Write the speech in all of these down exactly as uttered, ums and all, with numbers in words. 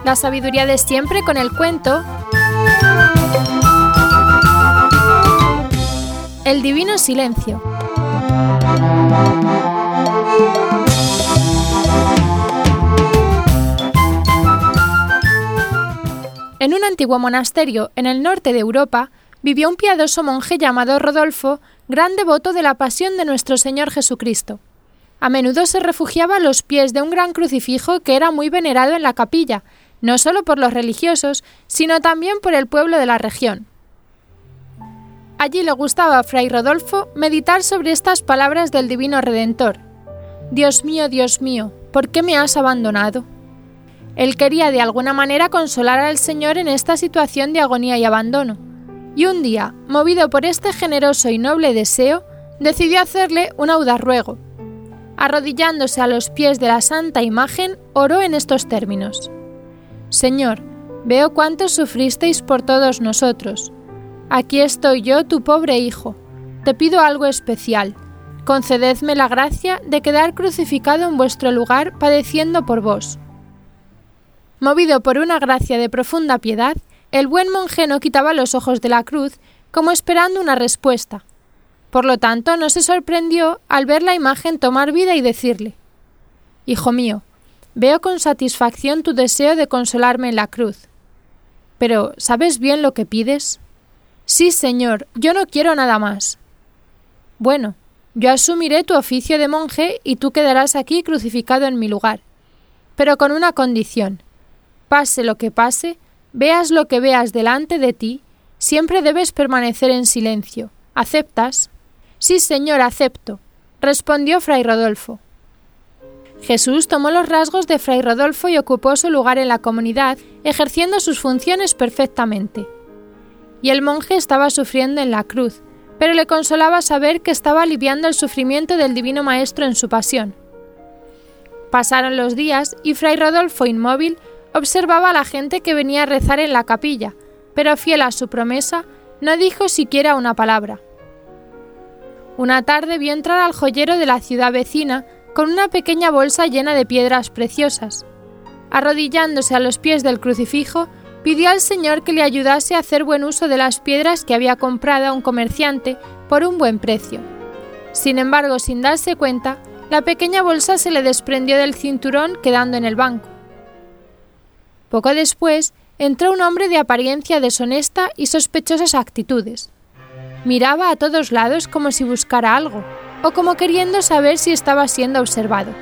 La sabiduría de siempre con el cuento El divino silencio. En un antiguo monasterio en el norte de Europa vivió un piadoso monje llamado Rodolfo, gran devoto de la pasión de nuestro Señor Jesucristo. A menudo se refugiaba a los pies de un gran crucifijo que era muy venerado en la capilla, no solo por los religiosos, sino también por el pueblo de la región. Allí le gustaba a Fray Rodolfo meditar sobre estas palabras del Divino Redentor. Dios mío, Dios mío, ¿por qué me has abandonado? Él quería de alguna manera consolar al Señor en esta situación de agonía y abandono, y un día, movido por este generoso y noble deseo, decidió hacerle un audaz ruego. Arrodillándose a los pies de la santa imagen, oró en estos términos: Señor, veo cuánto sufristeis por todos nosotros. Aquí estoy yo, tu pobre hijo. Te pido algo especial. Concededme la gracia de quedar crucificado en vuestro lugar padeciendo por vos. Movido por una gracia de profunda piedad, el buen monje no quitaba los ojos de la cruz, como esperando una respuesta. Por lo tanto, no se sorprendió al ver la imagen tomar vida y decirle: Hijo mío, veo con satisfacción tu deseo de consolarme en la cruz. Pero, ¿sabes bien lo que pides? Sí, Señor, yo no quiero nada más. Bueno, yo asumiré tu oficio de monje y tú quedarás aquí crucificado en mi lugar, pero con una condición. Pase lo que pase, veas lo que veas delante de ti, siempre debes permanecer en silencio. ¿Aceptas? Sí, Señor, acepto, respondió Fray Rodolfo. Jesús tomó los rasgos de Fray Rodolfo y ocupó su lugar en la comunidad, ejerciendo sus funciones perfectamente. Y el monje estaba sufriendo en la cruz, pero le consolaba saber que estaba aliviando el sufrimiento del Divino Maestro en su pasión. Pasaron los días y Fray Rodolfo, inmóvil, observaba a la gente que venía a rezar en la capilla, pero fiel a su promesa, no dijo siquiera una palabra. Una tarde vio entrar al joyero de la ciudad vecina con una pequeña bolsa llena de piedras preciosas. Arrodillándose a los pies del crucifijo, pidió al Señor que le ayudase a hacer buen uso de las piedras que había comprado a un comerciante por un buen precio. Sin embargo, sin darse cuenta, la pequeña bolsa se le desprendió del cinturón quedando en el banco. Poco después, entró un hombre de apariencia deshonesta y sospechosas actitudes. Miraba a todos lados como si buscara algo, o como queriendo saber si estaba siendo observado.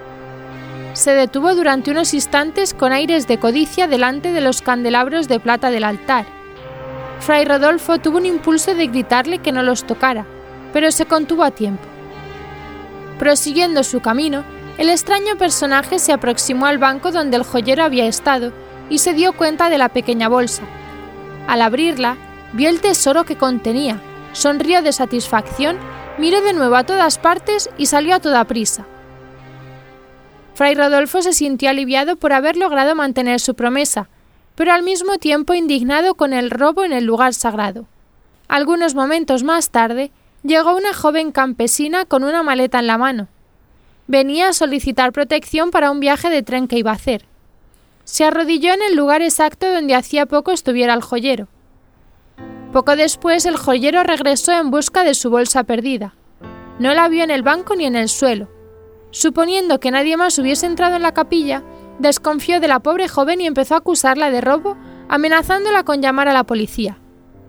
Se detuvo durante unos instantes con aires de codicia delante de los candelabros de plata del altar. Fray Rodolfo tuvo un impulso de gritarle que no los tocara, pero se contuvo a tiempo. Prosiguiendo su camino, el extraño personaje se aproximó al banco donde el joyero había estado y se dio cuenta de la pequeña bolsa. Al abrirla, vio el tesoro que contenía, sonrió de satisfacción, miró de nuevo a todas partes y salió a toda prisa. Fray Rodolfo se sintió aliviado por haber logrado mantener su promesa, pero al mismo tiempo indignado con el robo en el lugar sagrado. Algunos momentos más tarde, llegó una joven campesina con una maleta en la mano. Venía a solicitar protección para un viaje de tren que iba a hacer. Se arrodilló en el lugar exacto donde hacía poco estuviera el joyero. Poco después, el joyero regresó en busca de su bolsa perdida. No la vio en el banco ni en el suelo. Suponiendo que nadie más hubiese entrado en la capilla, desconfió de la pobre joven y empezó a acusarla de robo, amenazándola con llamar a la policía.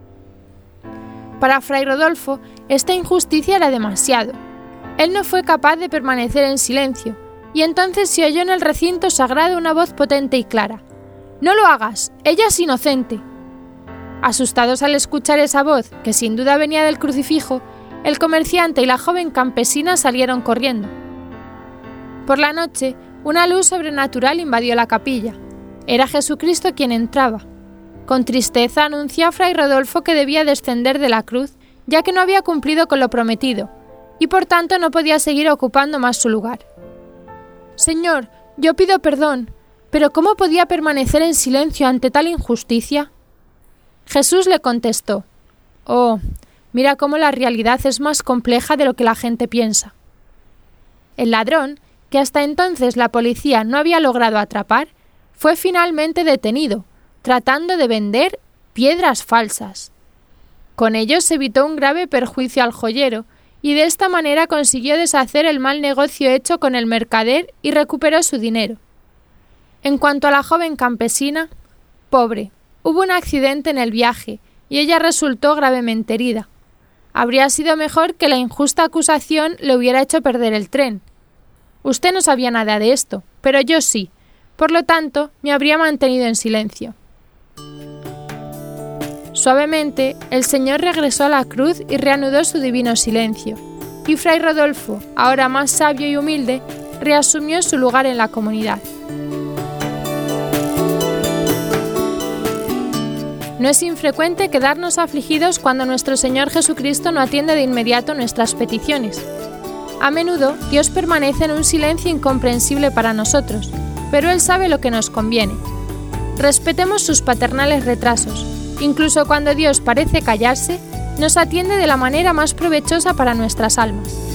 Para Fray Rodolfo, esta injusticia era demasiado. Él no fue capaz de permanecer en silencio, y entonces se oyó en el recinto sagrado una voz potente y clara: «¡No lo hagas! ¡Ella es inocente!». Asustados al escuchar esa voz, que sin duda venía del crucifijo, el comerciante y la joven campesina salieron corriendo. Por la noche, una luz sobrenatural invadió la capilla. Era Jesucristo quien entraba. Con tristeza anunció a Fray Rodolfo que debía descender de la cruz, ya que no había cumplido con lo prometido, y por tanto no podía seguir ocupando más su lugar. «Señor, yo pido perdón, pero ¿cómo podía permanecer en silencio ante tal injusticia?». Jesús le contestó: «Oh, mira cómo la realidad es más compleja de lo que la gente piensa». El ladrón, que hasta entonces la policía no había logrado atrapar, fue finalmente detenido, tratando de vender piedras falsas. Con ello se evitó un grave perjuicio al joyero, y de esta manera consiguió deshacer el mal negocio hecho con el mercader y recuperó su dinero. En cuanto a la joven campesina, pobre, hubo un accidente en el viaje, y ella resultó gravemente herida. Habría sido mejor que la injusta acusación le hubiera hecho perder el tren. Usted no sabía nada de esto, pero yo sí, por lo tanto, me habría mantenido en silencio. Suavemente, el Señor regresó a la cruz y reanudó su divino silencio, y Fray Rodolfo, ahora más sabio y humilde, reasumió su lugar en la comunidad. No es infrecuente quedarnos afligidos cuando nuestro Señor Jesucristo no atiende de inmediato nuestras peticiones. A menudo, Dios permanece en un silencio incomprensible para nosotros, pero Él sabe lo que nos conviene. Respetemos sus paternales retrasos. Incluso cuando Dios parece callarse, nos atiende de la manera más provechosa para nuestras almas.